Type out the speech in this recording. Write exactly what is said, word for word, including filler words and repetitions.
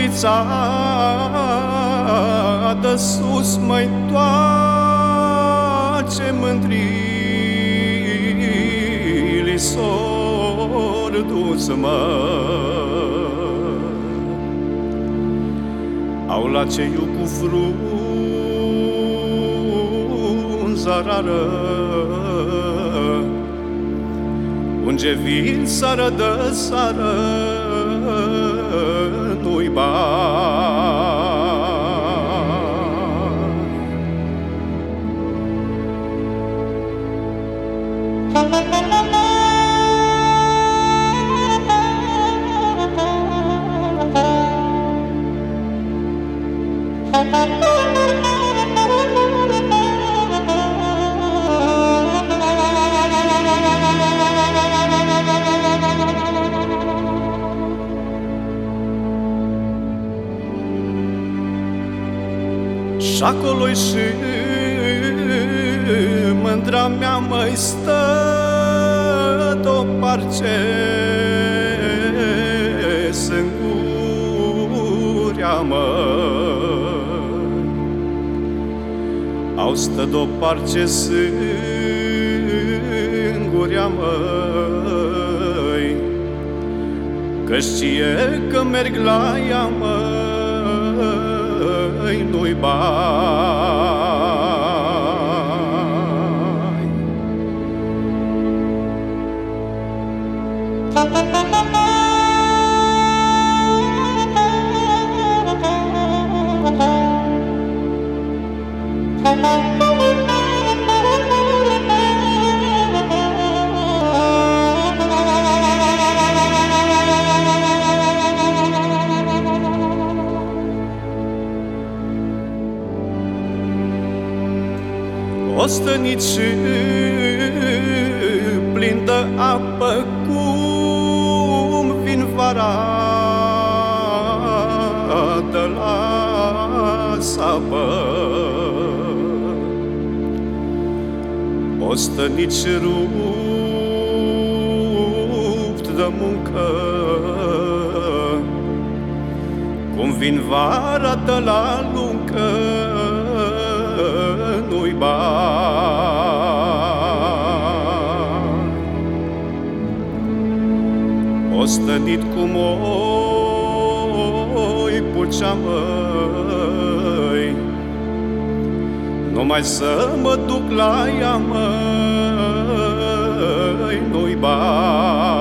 ulița de sus, măi, toace mândrii s-or dus, mă. Au la ce iu cu frunza rară, unde vin sară de sară, nu-i bani. Și acolo-i și mândra mea, măi, stă de-o parce sângurea, măi. Au stă de-o parce sângurea, măi, că știe că merg la ea, măi, nu-i bai. Ostănit și plin de apă, cum vin vara de la sapă. Ostănit și rupt de muncă, cum vin vara de la luncă, nu-i bani. Ostănit cum o-i pucea, măi, numai să mă duc la ea, măi, nu-i bani.